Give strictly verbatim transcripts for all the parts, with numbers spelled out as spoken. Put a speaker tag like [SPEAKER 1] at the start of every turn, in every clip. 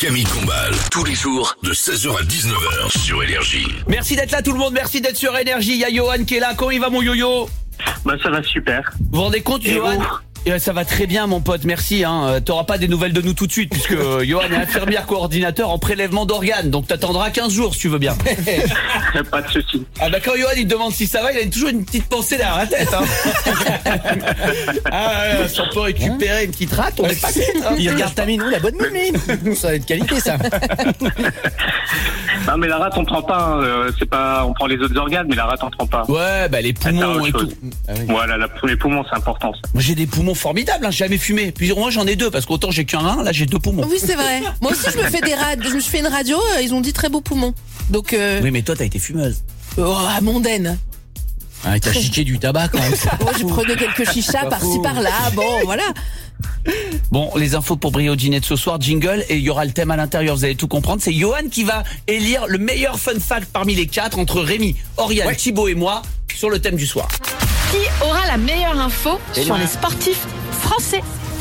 [SPEAKER 1] Camille Combal, tous les jours de seize heures à dix-neuf heures sur Énergie.
[SPEAKER 2] Merci d'être là tout le monde, merci d'être sur Énergie. Il y a Johan qui est là. Comment il va mon yo-yo?
[SPEAKER 3] Bah ça va super.
[SPEAKER 2] Vous vous rendez compte,
[SPEAKER 3] Et
[SPEAKER 2] Johan?
[SPEAKER 3] vous
[SPEAKER 2] Eh, ça va très bien mon pote, merci hein. Euh, T'auras pas des nouvelles de nous tout de suite puisque euh, Johan est infirmière coordinateur en prélèvement d'organes. Donc t'attendras quinze jours si tu veux bien.
[SPEAKER 3] Pas de souci.
[SPEAKER 2] Ah bah quand Johan il te demande si ça va, il a toujours une petite pensée derrière la tête hein. Ah ouais, si on peut récupérer une petite rate, on est pas bête, hein.
[SPEAKER 4] Il regarde ta mine, la bonne mine. Ça va être qualité ça.
[SPEAKER 3] Non mais la rate on prend pas, hein. euh, c'est pas, on prend les autres organes mais la rate on prend pas.
[SPEAKER 2] Ouais bah les
[SPEAKER 3] Ça sert à
[SPEAKER 2] poumons
[SPEAKER 3] autre
[SPEAKER 2] et
[SPEAKER 3] chose.
[SPEAKER 2] tout.
[SPEAKER 4] Ah oui.
[SPEAKER 3] Voilà, la, les poumons c'est important ça.
[SPEAKER 2] Moi j'ai des poumons formidables, hein, j'ai jamais fumé. Puis moi j'en ai deux parce qu'autant j'ai qu'un rein, là j'ai deux poumons.
[SPEAKER 5] Oui, c'est vrai. Moi aussi, je me fais des rad... je me suis fait une radio, euh, ils ont dit très beaux poumons. Donc, euh,
[SPEAKER 2] Oui mais toi t'as été fumeuse.
[SPEAKER 5] oh, à mondaine.
[SPEAKER 4] Ah, t'as chiqué du tabac quand même.
[SPEAKER 5] Moi, je prenais quelques chichas par-ci par-là. Bon, voilà.
[SPEAKER 2] Bon, les infos pour briller au dîner de ce soir, jingle, et il y aura le thème à l'intérieur, vous allez tout comprendre. C'est Johan qui va élire le meilleur fun fact parmi les quatre entre Rémi, Oriane,
[SPEAKER 4] Ouais.
[SPEAKER 2] Thibaut et moi sur le thème du soir.
[SPEAKER 6] Qui aura la meilleure info
[SPEAKER 2] Et
[SPEAKER 6] sur
[SPEAKER 2] moi.
[SPEAKER 6] les sportifs français?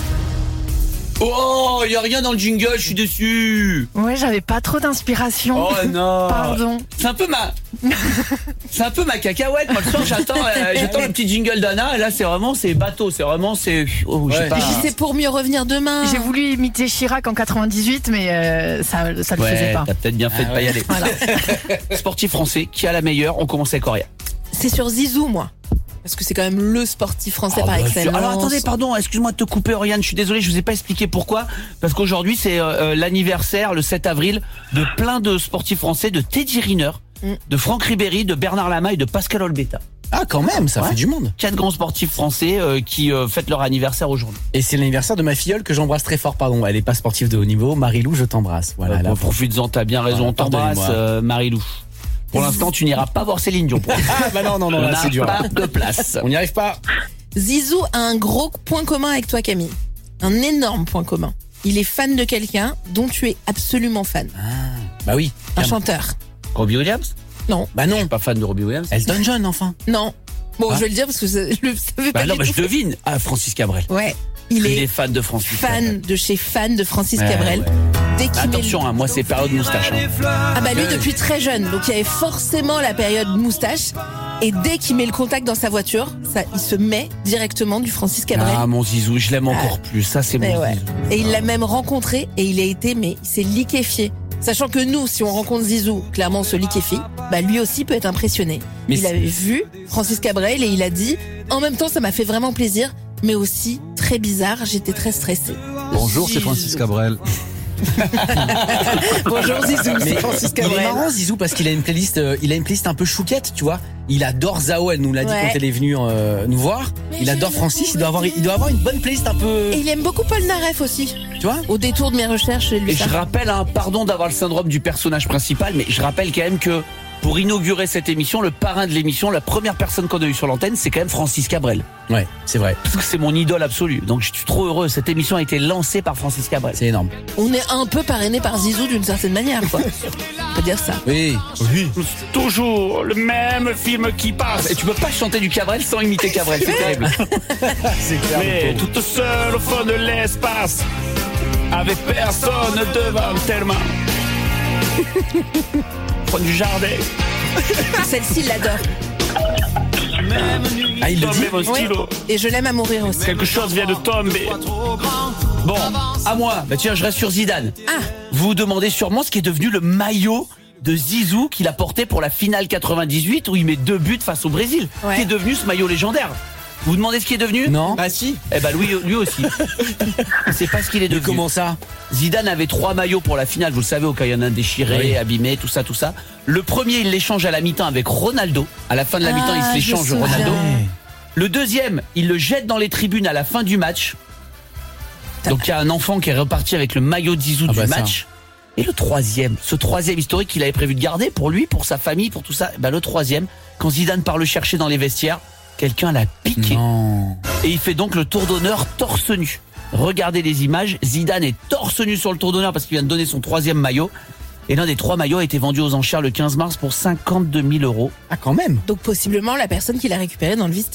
[SPEAKER 2] Oh, il y a rien dans le jingle, je suis déçu.
[SPEAKER 6] Ouais, j'avais pas trop d'inspiration.
[SPEAKER 2] Oh non.
[SPEAKER 6] Pardon.
[SPEAKER 2] C'est un peu ma C'est un peu ma cacahuète. Moi le soir, j'attends euh, j'attends le petit jingle d'Anna et là c'est vraiment c'est bateau, c'est vraiment c'est oh, je sais
[SPEAKER 4] Ouais.
[SPEAKER 2] pas.
[SPEAKER 5] Et puis, c'est pour mieux revenir demain.
[SPEAKER 6] J'ai voulu imiter Chirac en quatre-vingt-dix-huit, mais euh, ça, ça le faisait
[SPEAKER 2] Ouais,
[SPEAKER 6] pas.
[SPEAKER 2] t'as peut-être bien fait
[SPEAKER 4] Ah
[SPEAKER 2] de pas y
[SPEAKER 4] ouais.
[SPEAKER 2] aller.
[SPEAKER 5] Voilà.
[SPEAKER 2] Sportif français qui a la meilleure, on commence avec Oriane.
[SPEAKER 5] C'est sur Zizou, moi. Parce que c'est quand même le sportif français
[SPEAKER 2] Ah,
[SPEAKER 5] par
[SPEAKER 2] bah,
[SPEAKER 5] excellence.
[SPEAKER 2] Alors attendez, pardon, excuse-moi de te couper Oriane, je suis désolé, je vous ai pas expliqué pourquoi. Parce qu'aujourd'hui c'est euh, euh, l'anniversaire, le sept avril, de plein de sportifs français, de Teddy Riner,
[SPEAKER 5] Mm.
[SPEAKER 2] de Franck Ribéry, de Bernard Lama et de Pascal Olbeta.
[SPEAKER 4] Ah quand même, ça
[SPEAKER 2] Ouais.
[SPEAKER 4] fait du monde.
[SPEAKER 2] Quatre grands sportifs français euh, qui euh, fêtent leur anniversaire aujourd'hui.
[SPEAKER 4] Et c'est l'anniversaire de ma filleule que j'embrasse très fort, pardon. Elle est pas sportive de haut niveau. Marilou, je t'embrasse. Voilà.
[SPEAKER 2] Euh,
[SPEAKER 4] là,
[SPEAKER 2] bon, profites-en, t'as bien raison,
[SPEAKER 4] Voilà,
[SPEAKER 2] on t'embrasse
[SPEAKER 4] pardonnez-moi.
[SPEAKER 2] euh, Marilou. Pour l'instant tu n'iras pas voir Céline Dion. Pour
[SPEAKER 4] Ah bah non, non, non,
[SPEAKER 2] on
[SPEAKER 4] là
[SPEAKER 2] n'a
[SPEAKER 4] c'est dur.
[SPEAKER 2] pas de place.
[SPEAKER 4] On n'y arrive pas.
[SPEAKER 5] Zizou a un gros point commun avec toi, Camille. Un énorme point commun. Il est fan de quelqu'un dont tu es absolument fan.
[SPEAKER 4] Bah oui.
[SPEAKER 5] Un chanteur.
[SPEAKER 2] Robbie Williams?
[SPEAKER 5] Non.
[SPEAKER 4] Bah
[SPEAKER 2] Je
[SPEAKER 4] non.
[SPEAKER 2] suis pas fan de Robbie Williams.
[SPEAKER 4] Elton John enfin.
[SPEAKER 5] Non. Bon,
[SPEAKER 4] Ah.
[SPEAKER 5] je vais le dire parce que ça- je le savais
[SPEAKER 2] Bah
[SPEAKER 5] pas
[SPEAKER 2] non,
[SPEAKER 5] du
[SPEAKER 2] bah je
[SPEAKER 5] tout.
[SPEAKER 2] devine. Ah, Francis Cabrel.
[SPEAKER 5] Ouais. Il,
[SPEAKER 2] Il
[SPEAKER 5] est,
[SPEAKER 2] est fan de Francis
[SPEAKER 5] fan
[SPEAKER 2] Cabrel.
[SPEAKER 5] de chez fan de Francis
[SPEAKER 2] Ouais,
[SPEAKER 5] Cabrel.
[SPEAKER 2] ouais.
[SPEAKER 5] Dès qu'il met
[SPEAKER 2] Attention,
[SPEAKER 5] le-
[SPEAKER 2] hein, moi c'est période moustache. Hein.
[SPEAKER 5] Ah bah lui depuis très jeune, donc il y avait forcément la période moustache. Et dès qu'il met le contact dans sa voiture, ça, il se met directement du Francis Cabrel.
[SPEAKER 2] Ah mon Zizou, je l'aime encore plus. Ça c'est
[SPEAKER 5] Mais
[SPEAKER 2] mon
[SPEAKER 5] ouais.
[SPEAKER 2] Zizou.
[SPEAKER 5] Et il l'a même rencontré et il a été, mais il s'est liquéfié. Sachant que nous, si on rencontre Zizou, clairement on se liquéfie, bah lui aussi peut être impressionné.
[SPEAKER 4] Mais
[SPEAKER 5] il
[SPEAKER 4] c'est-
[SPEAKER 5] avait vu Francis Cabrel et il a dit, en même temps ça m'a fait vraiment plaisir, mais aussi très bizarre, j'étais très stressée.
[SPEAKER 7] Bonjour, c'est Francis Cabrel.
[SPEAKER 5] Bonjour Zizou, c'est Francis
[SPEAKER 4] il est
[SPEAKER 5] Cabrel.
[SPEAKER 4] marrant Zizou parce qu'il a une playlist, euh, il a une playlist un peu chouquette, tu vois. Il adore Zao, elle nous l'a dit
[SPEAKER 5] Ouais.
[SPEAKER 4] quand elle est venue euh, nous voir.
[SPEAKER 5] Mais
[SPEAKER 4] Il adore
[SPEAKER 5] je
[SPEAKER 4] Francis, il doit avoir, il doit avoir une bonne playlist un peu,
[SPEAKER 5] Et il aime beaucoup Paul Naref aussi.
[SPEAKER 4] tu vois.
[SPEAKER 5] Au détour de mes recherches, je vais lui
[SPEAKER 2] Et je
[SPEAKER 5] faire.
[SPEAKER 2] rappelle, hein, pardon d'avoir le syndrome du personnage principal, mais je rappelle quand même que pour inaugurer cette émission, le parrain de l'émission, la première personne qu'on a eue sur l'antenne, c'est quand même Francis Cabrel.
[SPEAKER 4] Ouais, c'est vrai,
[SPEAKER 2] Parce que c'est mon idole absolue. Donc je suis trop heureux. Cette émission a été lancée par Francis Cabrel.
[SPEAKER 4] c'est énorme.
[SPEAKER 5] On est un peu parrainé par Zizou d'une certaine manière, quoi. On peut dire ça.
[SPEAKER 4] Oui, oui.
[SPEAKER 2] Toujours le même film qui passe. Et tu peux pas chanter du Cabrel sans imiter Cabrel, c'est terrible.
[SPEAKER 4] C'est clair.
[SPEAKER 2] Mais toute seule au fond de l'espace, avec personne devant tellement. Fond du jardin.
[SPEAKER 5] Celle-ci, il l'adore.
[SPEAKER 4] Ah, il le dit.
[SPEAKER 2] Tomber mon
[SPEAKER 5] Oui.
[SPEAKER 2] stylo.
[SPEAKER 5] Et je l'aime à mourir aussi.
[SPEAKER 2] Quelque chose vient de tomber. Bon, à moi. Bah tiens, je reste sur Zidane.
[SPEAKER 5] Ah,
[SPEAKER 2] Vous vous demandez sûrement ce qui est devenu le maillot de Zizou qu'il a porté pour la finale quatre-vingt-dix-huit où il met deux buts face au Brésil.
[SPEAKER 5] Ouais.
[SPEAKER 2] Qui est devenu ce maillot légendaire? Vous vous demandez ce qui est devenu?
[SPEAKER 4] Non.
[SPEAKER 2] Bah si. Eh bah lui, lui aussi. C'est pas ce qu'il est
[SPEAKER 4] Mais
[SPEAKER 2] devenu.
[SPEAKER 4] comment ça?
[SPEAKER 2] Zidane avait trois maillots pour la finale, vous le savez, au cas où il y en a un déchiré,
[SPEAKER 4] Oui.
[SPEAKER 2] abîmé, tout ça, tout ça. Le premier, il l'échange à la mi-temps avec Ronaldo. À la fin de la
[SPEAKER 5] Ah,
[SPEAKER 2] mi-temps, il se
[SPEAKER 5] je
[SPEAKER 2] l'échange,
[SPEAKER 5] me souviens.
[SPEAKER 2] Ronaldo. Le deuxième, il le jette dans les tribunes à la fin du match. Donc il y a un enfant qui est reparti avec le maillot de Zizou
[SPEAKER 4] Ah
[SPEAKER 2] du
[SPEAKER 4] bah ça.
[SPEAKER 2] match. Et le troisième, ce troisième historique qu'il avait prévu de garder pour lui, pour sa famille, pour tout ça. Bah, le troisième, quand Zidane part le chercher dans les vestiaires, quelqu'un l'a piqué.
[SPEAKER 4] Non.
[SPEAKER 2] Et il fait donc le tour d'honneur torse nu. Regardez les images, Zidane est torse nu sur le tour d'honneur parce qu'il vient de donner son troisième maillot. Et l'un des trois maillots a été vendu aux enchères le quinze mars pour cinquante-deux mille euros.
[SPEAKER 4] Ah, quand même.
[SPEAKER 5] donc possiblement la personne qui l'a récupéré dans le vestiaire.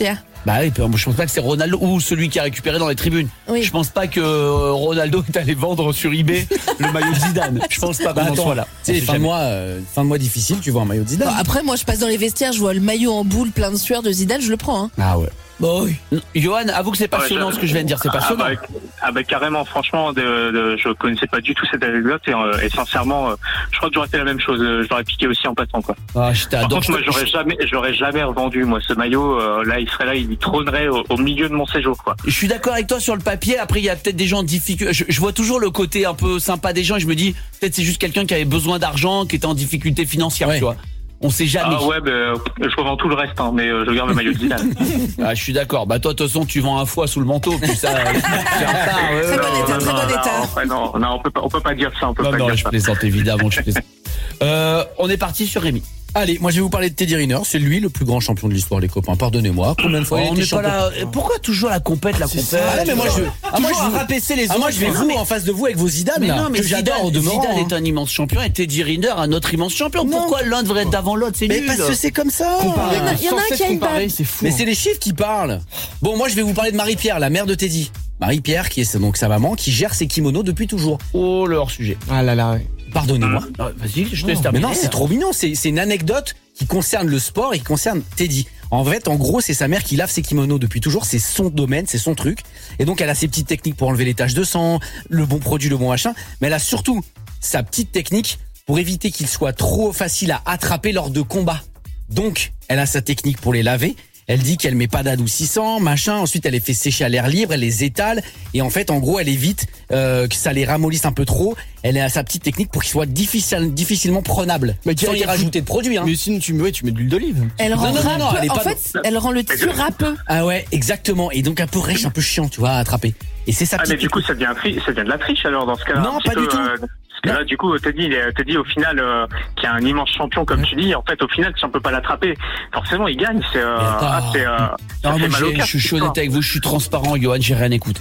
[SPEAKER 2] Bah oui, je pense pas que c'est Ronaldo ou celui qui a récupéré dans les tribunes.
[SPEAKER 5] Oui.
[SPEAKER 2] Je pense pas que euh, Ronaldo est allé vendre sur eBay le maillot de Zidane. Je pense pas qu'on
[SPEAKER 4] Bah,
[SPEAKER 2] en
[SPEAKER 4] attends,
[SPEAKER 2] soit là.
[SPEAKER 4] Tu sais,
[SPEAKER 2] On sait
[SPEAKER 4] fin de
[SPEAKER 2] jamais.
[SPEAKER 4] mois, euh, fin de mois difficile, tu vois un maillot de Zidane.
[SPEAKER 5] Non, après, moi, je passe dans les vestiaires, je vois le maillot en boule plein de sueur de Zidane, je le prends. Hein.
[SPEAKER 4] Ah ouais.
[SPEAKER 2] Bon, oui. Johan, avoue que c'est passionnant
[SPEAKER 3] Ouais, je-
[SPEAKER 2] ce que je viens de dire, c'est
[SPEAKER 3] Ah
[SPEAKER 2] passionnant.
[SPEAKER 3] bah, ah bah carrément, franchement, de, de, je connaissais pas du tout cette anecdote et, euh, et sincèrement, euh, je crois que j'aurais fait la même chose. euh, Je l'aurais piqué aussi en passant quoi.
[SPEAKER 2] Ah, je
[SPEAKER 3] Par
[SPEAKER 2] t'adore.
[SPEAKER 3] contre, moi, j'aurais jamais, j'aurais jamais revendu moi ce maillot. euh, là, il serait là, il trônerait au, au milieu de mon séjour quoi.
[SPEAKER 2] Je suis d'accord avec toi sur le papier. Après, il y a peut-être des gens en difficulté. Je, je vois toujours le côté un peu sympa des gens et je me dis, peut-être c'est juste quelqu'un qui avait besoin d'argent, qui était en difficulté financière,
[SPEAKER 4] Ouais.
[SPEAKER 2] tu vois. On sait jamais.
[SPEAKER 3] Ah ouais, bah, je revends tout le reste, hein, mais euh, je garde le maillot de Zidane.
[SPEAKER 2] Ah, je suis d'accord. Bah toi, de toute façon, tu vends un foie sous le manteau. Puis ça, c'est un retard, ouais,
[SPEAKER 5] Très
[SPEAKER 2] ouais.
[SPEAKER 5] bon état, très bon
[SPEAKER 3] non,
[SPEAKER 5] état.
[SPEAKER 3] ouais, non, non, on peut pas, on peut pas dire ça, on peut
[SPEAKER 2] Non,
[SPEAKER 3] pas
[SPEAKER 2] non,
[SPEAKER 3] dire
[SPEAKER 2] je
[SPEAKER 3] ça.
[SPEAKER 2] plaisante évidemment, je plaisante. Euh, on est parti sur Rémi.
[SPEAKER 4] Allez, moi je vais vous parler de Teddy Riner. C'est lui le plus grand champion de l'histoire, les copains. Pardonnez-moi. Combien de fois il a
[SPEAKER 2] on
[SPEAKER 4] été
[SPEAKER 2] n'est pas
[SPEAKER 4] champion
[SPEAKER 2] là. Pourquoi toujours la compète, la compète
[SPEAKER 4] Ah, mais moi je, ah, moi, je
[SPEAKER 2] Toujours
[SPEAKER 4] vous
[SPEAKER 2] à rabaisser les
[SPEAKER 4] ah,
[SPEAKER 2] autres.
[SPEAKER 4] moi je vais vous en face de vous avec vos Zidane
[SPEAKER 2] Mais
[SPEAKER 4] là,
[SPEAKER 2] non, mais
[SPEAKER 4] que j'adore au
[SPEAKER 2] Zidane,
[SPEAKER 4] demeurant.
[SPEAKER 2] Zidane
[SPEAKER 4] hein.
[SPEAKER 2] est un immense champion et Teddy Riner un autre immense champion.
[SPEAKER 4] Non.
[SPEAKER 2] Pourquoi l'un devrait être d'avant l'autre? C'est
[SPEAKER 4] Mais
[SPEAKER 2] nul.
[SPEAKER 4] parce que c'est comme ça.
[SPEAKER 5] Il y en a- il y en a un qui a une balle.
[SPEAKER 7] c'est fou.
[SPEAKER 4] Mais c'est les chiffres qui parlent. Bon, moi je vais vous parler de Marie-Pierre, la mère de Teddy. Marie-Pierre, qui est donc sa maman, qui gère ses kimonos depuis toujours.
[SPEAKER 2] Oh, le hors-sujet.
[SPEAKER 7] Ah là là.
[SPEAKER 4] Pardonnez-moi.
[SPEAKER 2] Ah, Vas-y, je te laisse
[SPEAKER 4] Mais
[SPEAKER 2] terminer.
[SPEAKER 4] non, c'est trop mignon. C'est c'est une anecdote qui concerne le sport et qui concerne Teddy. En fait, en gros, c'est sa mère qui lave ses kimonos depuis toujours. C'est son domaine, c'est son truc. Et donc, elle a ses petites techniques pour enlever les taches de sang, le bon produit, le bon machin. Mais elle a surtout sa petite technique pour éviter qu'il soit trop facile à attraper lors de combats. Donc, elle a sa technique pour les laver. Elle dit qu'elle met pas d'adoucissant, machin. Ensuite, elle les fait sécher à l'air libre, elle les étale. Et en fait, en gros, elle évite euh, que ça les ramollisse un peu trop. Elle a sa petite technique pour qu'ils soient difficile, difficilement prenables.
[SPEAKER 7] Mais
[SPEAKER 4] sans
[SPEAKER 7] quel-
[SPEAKER 4] y rajouter de produits. Hein.
[SPEAKER 7] Mais sinon, tu, ouais, tu mets de l'huile d'olive.
[SPEAKER 5] Elle
[SPEAKER 4] Non,
[SPEAKER 5] rend
[SPEAKER 4] non, non, non,
[SPEAKER 5] râpeux.
[SPEAKER 4] elle est
[SPEAKER 5] En
[SPEAKER 4] pas
[SPEAKER 5] fait, elle rend le tir râpeux.
[SPEAKER 4] Ah ouais, exactement. Et donc un peu rêche, un peu chiant, tu vois, à attraper. Et c'est sa
[SPEAKER 3] Ah, mais
[SPEAKER 4] petite
[SPEAKER 3] du coup, ça devient, tri- ça devient de la triche alors dans ce cas-là.
[SPEAKER 4] Non,
[SPEAKER 3] un petit
[SPEAKER 4] pas du tout.
[SPEAKER 3] euh, parce que là, du coup, Teddy, il est- Teddy au final, euh, qui est un immense champion, comme tu dis, en fait, au final, si on peut pas l'attraper, forcément, il gagne. C'est, euh,
[SPEAKER 4] Mais attends.
[SPEAKER 3] ah, c'est, euh, ça
[SPEAKER 2] Non,
[SPEAKER 3] fait
[SPEAKER 2] moi,
[SPEAKER 3] mal au
[SPEAKER 2] j'ai-
[SPEAKER 3] cœur.
[SPEAKER 2] je suis honnête avec vous, je suis transparent, Johan, j'ai rien écouté.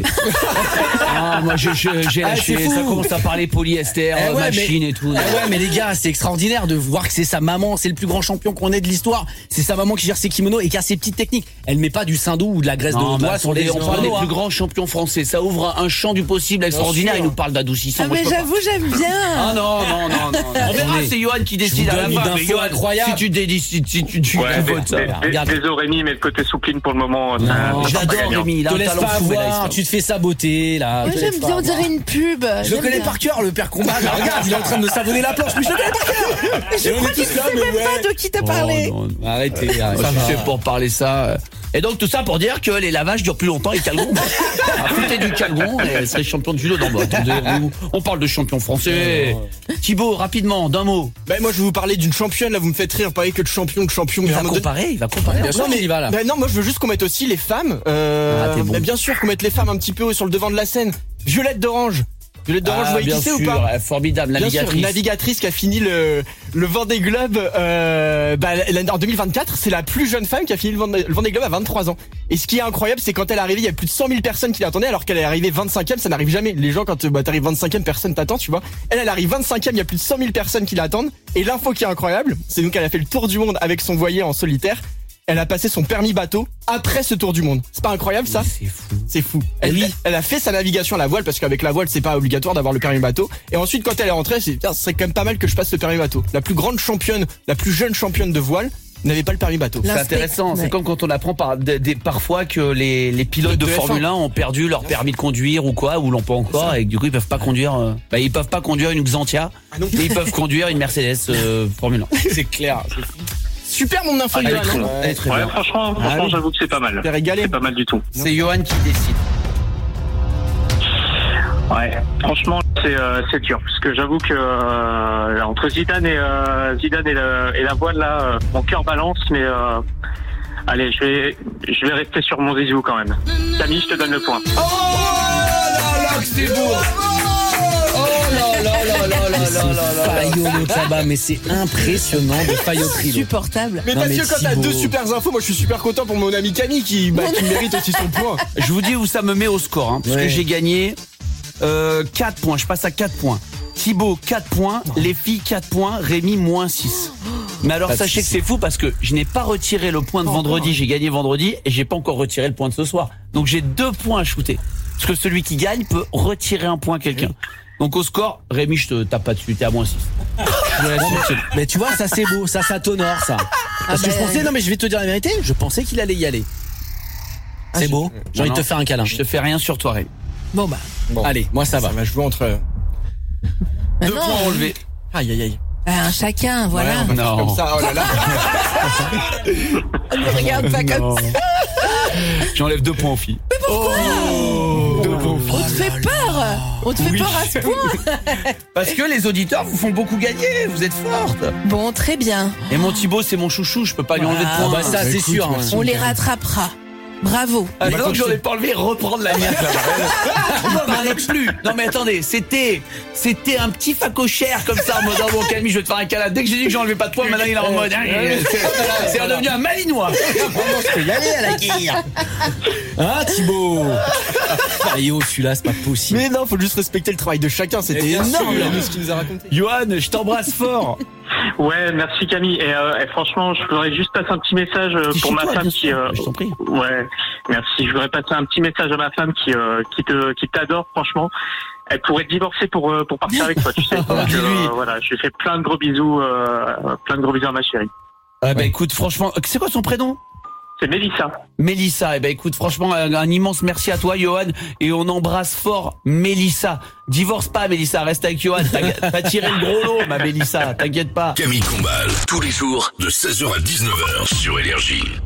[SPEAKER 2] Ah, moi, je- je- j'ai
[SPEAKER 4] Ah,
[SPEAKER 2] lâché,
[SPEAKER 4] c'est fou.
[SPEAKER 2] ça commence à parler polyester,
[SPEAKER 4] Eh
[SPEAKER 2] euh,
[SPEAKER 4] ouais,
[SPEAKER 2] machine
[SPEAKER 4] mais-
[SPEAKER 2] et tout.
[SPEAKER 4] Ah ouais, mais les gars, c'est extraordinaire de voir que c'est sa maman, c'est le plus grand champion qu'on ait de l'histoire. C'est sa maman qui gère ses kimonos et qui a ses petites techniques. Elle met pas du saindoux ou de la graisse
[SPEAKER 2] Non,
[SPEAKER 4] de
[SPEAKER 2] mais
[SPEAKER 4] doigt sur les
[SPEAKER 2] attendez, on parle des
[SPEAKER 4] kimonos,
[SPEAKER 2] plus
[SPEAKER 4] hein.
[SPEAKER 2] grands champions français. Ça ouvre un champ du possible extraordinaire.
[SPEAKER 4] sûr.
[SPEAKER 2] Il nous parle d'adoucissant.
[SPEAKER 5] Ah,
[SPEAKER 2] Moi,
[SPEAKER 5] mais
[SPEAKER 2] je peux pas.
[SPEAKER 5] j'avoue, j'aime bien.
[SPEAKER 2] Ah non, non, non, non. On verra,
[SPEAKER 4] Attendez.
[SPEAKER 2] c'est Johan qui décide
[SPEAKER 4] vous
[SPEAKER 2] à la
[SPEAKER 4] donne une
[SPEAKER 2] fin.
[SPEAKER 4] info
[SPEAKER 2] Mais Johan,
[SPEAKER 4] incroyable.
[SPEAKER 2] si tu décides, si, si tu tu
[SPEAKER 3] Ouais,
[SPEAKER 2] tu
[SPEAKER 3] mais-
[SPEAKER 2] votes ça.
[SPEAKER 3] mais- mais-
[SPEAKER 4] regarde.
[SPEAKER 3] Désolé Rémi, mais le côté soupline pour le moment, ça,
[SPEAKER 4] Non,
[SPEAKER 3] ça sera pas
[SPEAKER 2] J'adore
[SPEAKER 3] gagnant.
[SPEAKER 2] Rémi, il a
[SPEAKER 4] Te
[SPEAKER 2] un
[SPEAKER 4] laisse
[SPEAKER 2] talent
[SPEAKER 4] pas
[SPEAKER 2] fou.
[SPEAKER 4] avoir,
[SPEAKER 2] Bella,
[SPEAKER 4] tu te fais saboter là.
[SPEAKER 5] Moi,
[SPEAKER 4] te
[SPEAKER 5] j'aime
[SPEAKER 4] laisse pas
[SPEAKER 5] bien, on
[SPEAKER 4] avoir.
[SPEAKER 5] dirait une pub.
[SPEAKER 4] Je le
[SPEAKER 5] J'aime
[SPEAKER 4] connais
[SPEAKER 5] bien.
[SPEAKER 4] par cœur, le père combat. Là, regarde, il est en train de me savonner la planche, mais je le connais par cœur.
[SPEAKER 5] Je
[SPEAKER 4] Et on
[SPEAKER 5] crois
[SPEAKER 4] est
[SPEAKER 5] qu'il
[SPEAKER 4] tous là,
[SPEAKER 5] sait
[SPEAKER 4] mais
[SPEAKER 5] même
[SPEAKER 4] ouais.
[SPEAKER 5] pas de qui t'as parlé.
[SPEAKER 2] Oh, non, non.
[SPEAKER 4] Arrêtez, arrêtez.
[SPEAKER 2] Ça
[SPEAKER 4] Ça va.
[SPEAKER 2] c'est pour parler ça. Et donc tout ça pour dire que les lavages durent plus longtemps et Calgon. Ah, foutez du Calgon et elle serait champion de judo. Non, bah, attendez, on- on parle de champion français. Thibaut, rapidement, d'un mot.
[SPEAKER 7] Ben moi je vais vous parler d'une championne là, vous me faites rire, parler que de champion, de champion.
[SPEAKER 2] Il
[SPEAKER 7] mais à
[SPEAKER 2] va
[SPEAKER 7] un moment donné-
[SPEAKER 2] comparer, il va comparer.
[SPEAKER 4] Bien sûr,
[SPEAKER 7] Non, mais-
[SPEAKER 4] mais il va là.
[SPEAKER 7] Ben non, moi je veux juste qu'on mette aussi les femmes. Euh,
[SPEAKER 2] Ah, t'es bon.
[SPEAKER 7] ben bien sûr qu'on mette les femmes un petit peu sur le devant de la scène. Violette d'Orange. Violette d'Orange, vous
[SPEAKER 2] Ah,
[SPEAKER 7] voyez
[SPEAKER 2] bien
[SPEAKER 7] qui c'est ou
[SPEAKER 2] sûr,
[SPEAKER 7] pas?
[SPEAKER 2] euh, formidable,
[SPEAKER 7] Bien sûr,
[SPEAKER 2] navigatrice.
[SPEAKER 7] navigatrice qui a fini le le Vendée Globe euh, bah, l'année- en deux mille vingt-quatre. C'est la plus jeune femme qui a fini le Vendée, le Vendée Globe à vingt-trois ans. Et ce qui est incroyable, c'est quand elle est arrivée, il y a plus de cent mille personnes qui l'attendaient, alors qu'elle est arrivée vingt-cinquième. Ça n'arrive jamais. Les gens, quand bah, t'arrives vingt-cinquième, personne t'attend, tu vois. Elle, elle arrive vingt-cinquième. Il y a plus de cent mille personnes qui l'attendent. Et l'info qui est incroyable, c'est donc qu'elle a fait le tour du monde avec son voilier en solitaire. Elle a passé son permis bateau après ce tour du monde. C'est pas incroyable ça?
[SPEAKER 2] C'est fou.
[SPEAKER 7] C'est fou. Elle,
[SPEAKER 2] Oui.
[SPEAKER 7] elle a fait sa navigation à la voile parce qu'avec la voile c'est pas obligatoire d'avoir le permis bateau. Et ensuite quand elle est rentrée, c'est ce serait quand même pas mal que je passe le permis bateau. La plus grande championne, la plus jeune championne de voile n'avait pas le permis bateau.
[SPEAKER 2] C'est
[SPEAKER 5] L'inspect-
[SPEAKER 2] intéressant,
[SPEAKER 5] ouais.
[SPEAKER 2] c'est comme quand on apprend par, des- des- parfois que les, les pilotes de,
[SPEAKER 7] De F un.
[SPEAKER 2] Formule un ont perdu leur permis de conduire ou quoi, ou l'ont pas encore, et que du coup ils peuvent pas conduire, euh, bah, ils peuvent pas conduire une Xantia,
[SPEAKER 7] Ah non.
[SPEAKER 2] mais ils peuvent conduire une Mercedes euh, Formule un.
[SPEAKER 4] C'est clair.
[SPEAKER 7] Super mon info,
[SPEAKER 3] Ah, elle est
[SPEAKER 7] Johan,
[SPEAKER 3] très
[SPEAKER 7] hein.
[SPEAKER 3] bonne.
[SPEAKER 2] Elle est très
[SPEAKER 3] Ouais,
[SPEAKER 2] bien.
[SPEAKER 3] franchement, franchement,
[SPEAKER 2] oui.
[SPEAKER 3] j'avoue que c'est pas mal.
[SPEAKER 7] T'es régalé.
[SPEAKER 3] C'est pas mal du tout.
[SPEAKER 2] C'est Johan qui décide.
[SPEAKER 3] Ouais, franchement, c'est euh, c'est dur parce que j'avoue que euh, entre Zidane et euh, Zidane et, le- et la voile là, euh, mon cœur balance, mais euh, allez, je vais je vais rester sur mon zizou quand même. Camille, je te donne le point.
[SPEAKER 2] Oh là là, que c'est beau! Oh là là là là là là là là!
[SPEAKER 4] Fayot le tabac, mais c'est impressionnant de failloterie. l'autre.
[SPEAKER 5] Insupportable.
[SPEAKER 7] Mais
[SPEAKER 4] Non,
[SPEAKER 7] parce
[SPEAKER 4] mais
[SPEAKER 7] que quand t'as
[SPEAKER 4] Thibaut.
[SPEAKER 7] deux super infos, moi je suis super content pour mon ami Camille qui, bah, qui mérite aussi son point.
[SPEAKER 2] Je vous dis où ça me met au score, hein, parce
[SPEAKER 4] Ouais.
[SPEAKER 2] que j'ai gagné euh, quatre points, je passe à quatre points. Thibaut, quatre points, les filles, quatre points, Rémi, moins six. Mais alors,
[SPEAKER 4] Pas de
[SPEAKER 2] sachez que
[SPEAKER 4] souci.
[SPEAKER 2] c'est fou parce que je n'ai pas retiré le point de vendredi, j'ai gagné vendredi et j'ai pas encore retiré le point de ce soir. Donc j'ai deux points à shooter. Parce que celui qui gagne peut retirer un point à quelqu'un. Donc au score, Rémi, je te tape pas dessus, t'es à moins six. Je reste tranquille.
[SPEAKER 4] Mais tu vois, ça c'est beau, ça, ça t'honore, ça. Parce que
[SPEAKER 5] bah,
[SPEAKER 4] je pensais, non mais je vais te dire la vérité, je pensais qu'il allait y aller. C'est beau. J'ai envie de te faire un câlin.
[SPEAKER 2] Je te fais rien sur toi, Rémi.
[SPEAKER 5] Bon bah.
[SPEAKER 7] Bon.
[SPEAKER 4] Allez, moi ça va.
[SPEAKER 7] Ça va jouer entre.
[SPEAKER 2] Deux
[SPEAKER 5] non.
[SPEAKER 2] points relevés.
[SPEAKER 7] Aïe aïe aïe.
[SPEAKER 5] Bah, un chacun, voilà.
[SPEAKER 7] Ouais, on va faire
[SPEAKER 2] Non.
[SPEAKER 7] comme ça. Oh là là.
[SPEAKER 5] Regarde ça comme ça.
[SPEAKER 2] J'enlève deux points aux filles. Mais pourquoi Deux points aux filles.
[SPEAKER 5] On te fait peur. On te fait
[SPEAKER 2] Oui.
[SPEAKER 5] peur à ce point.
[SPEAKER 2] Parce que les auditeurs vous font beaucoup gagner, vous êtes fortes.
[SPEAKER 5] Bon, très bien.
[SPEAKER 2] Et mon Thibaut, c'est mon chouchou, je peux pas lui enlever de
[SPEAKER 5] Ah,
[SPEAKER 2] points.
[SPEAKER 4] bah ça c'est
[SPEAKER 7] écoute,
[SPEAKER 4] sûr.
[SPEAKER 7] merci.
[SPEAKER 4] hein.
[SPEAKER 5] On les rattrapera. Bravo.
[SPEAKER 2] Ah,
[SPEAKER 7] Bah,
[SPEAKER 2] donc
[SPEAKER 7] comme
[SPEAKER 2] j'en ai
[SPEAKER 7] c'est-
[SPEAKER 2] pas enlevé, reprendre la mienne. Non, mais un exclu. Non, mais attendez, c'était, c'était un petit facochère comme ça, en mode, oh, bon, Camille, je vais te faire un câlin. Dès que j'ai dit que j'enlevais pas de points, maintenant il est en mode, hein, c'est- c'est redevenu un malinois.
[SPEAKER 4] Vraiment, je peux y aller à la guerre. Hein, Thibaut? Ah, yo, celui-là, c'est pas possible.
[SPEAKER 7] Mais non, faut juste respecter le travail de chacun. C'était
[SPEAKER 4] Mais bien
[SPEAKER 7] énorme
[SPEAKER 4] sûr.
[SPEAKER 7] la news qu'il nous a raconté.
[SPEAKER 2] Johan, je t'embrasse fort.
[SPEAKER 3] Ouais, merci Camille. Et, euh, et franchement, je voudrais juste passer un petit message euh,
[SPEAKER 2] Petit
[SPEAKER 3] pour
[SPEAKER 2] chez
[SPEAKER 3] ma
[SPEAKER 2] toi,
[SPEAKER 3] femme
[SPEAKER 2] bien
[SPEAKER 3] qui.
[SPEAKER 2] sûr.
[SPEAKER 3] euh,
[SPEAKER 2] Je t'en prie.
[SPEAKER 3] Ouais, merci. Je voudrais passer un petit message à ma femme qui euh, qui te qui t'adore franchement. Elle pourrait te divorcer pour euh, pour partir avec toi, tu sais. Donc, euh,
[SPEAKER 2] Dis-lui.
[SPEAKER 3] voilà, je lui fais plein de gros bisous, euh, plein de gros bisous à ma chérie.
[SPEAKER 2] Ah, bah, écoute, franchement, c'est quoi son prénom?
[SPEAKER 3] C'est Mélissa.
[SPEAKER 2] Mélissa, eh ben écoute, franchement, un, un immense merci à toi, Johan, et on embrasse fort Mélissa. Divorce pas, Mélissa, reste avec Johan. T'as t'as tiré le gros lot, ma Mélissa, t'inquiète pas.
[SPEAKER 1] Camille Combal, tous les jours de seize heures à dix-neuf heures sur Énergie.